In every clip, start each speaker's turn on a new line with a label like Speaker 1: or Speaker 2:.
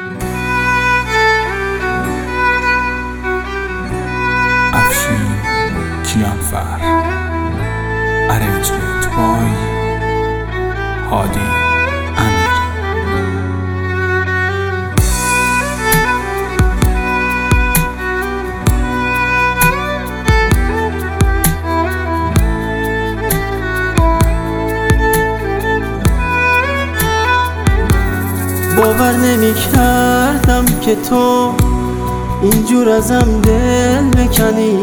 Speaker 1: افشین کیانفر. Arrangement by هادی امیر.
Speaker 2: باور نمی کردم که تو اینجور ازم دل بکنی،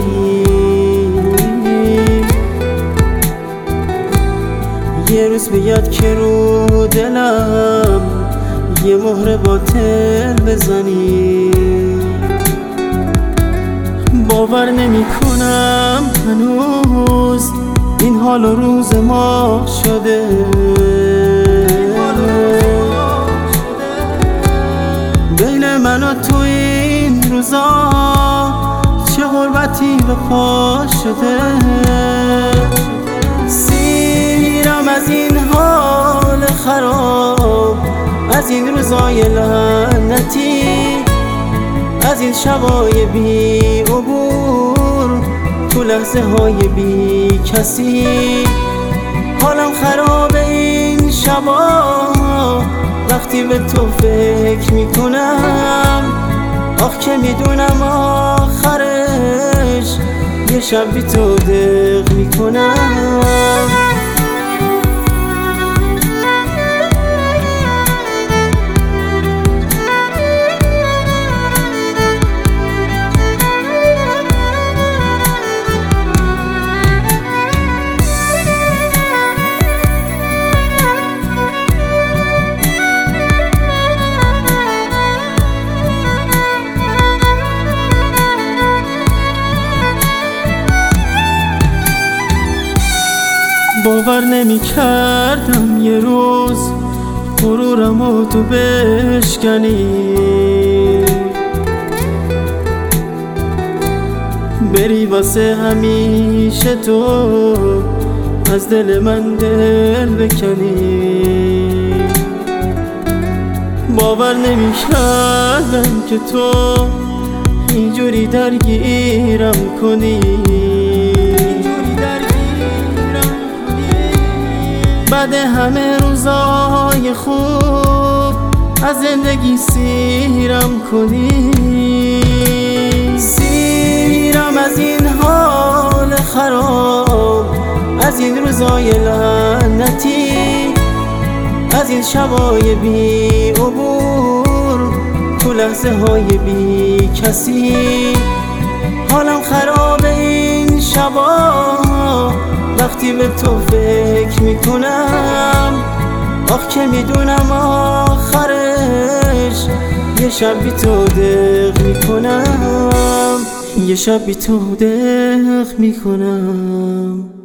Speaker 2: یه روز بیاد که رو دلم یه مهر باطل بزنی. باور نمی کنم هنوز این حال و روز ما شده، بین من و تو این روزا چه غربتی به پا شده. سیرم از این حال خراب، از این روزای لعنتی، از این شبای بی عبور، تو لحظه های بی کسی. حالم خراب این شبا وقتی به تو فکر میکنم، آخ که میدونم آخرش یه شب بی تو دق میکنم. باور نمی کردم یه روز غرورم و تو بشکنی، بری واسه همیشه تو از دل من دل بکنی. باور نمی کردم که تو اینجوری درگیرم کنی، بعد همه روزای خوب از زندگی سیرم کنی. سیرم از این حال خراب، از این روزای لعنتی، از این شبای بی عبور، تو لحظه های بی کسی. حالم خراب این شبا وقتی به تو فکر میکنم، آخ که میدونم آخرش یه شب بی تو دق میکنم، یه شب بی تو دق میکنم.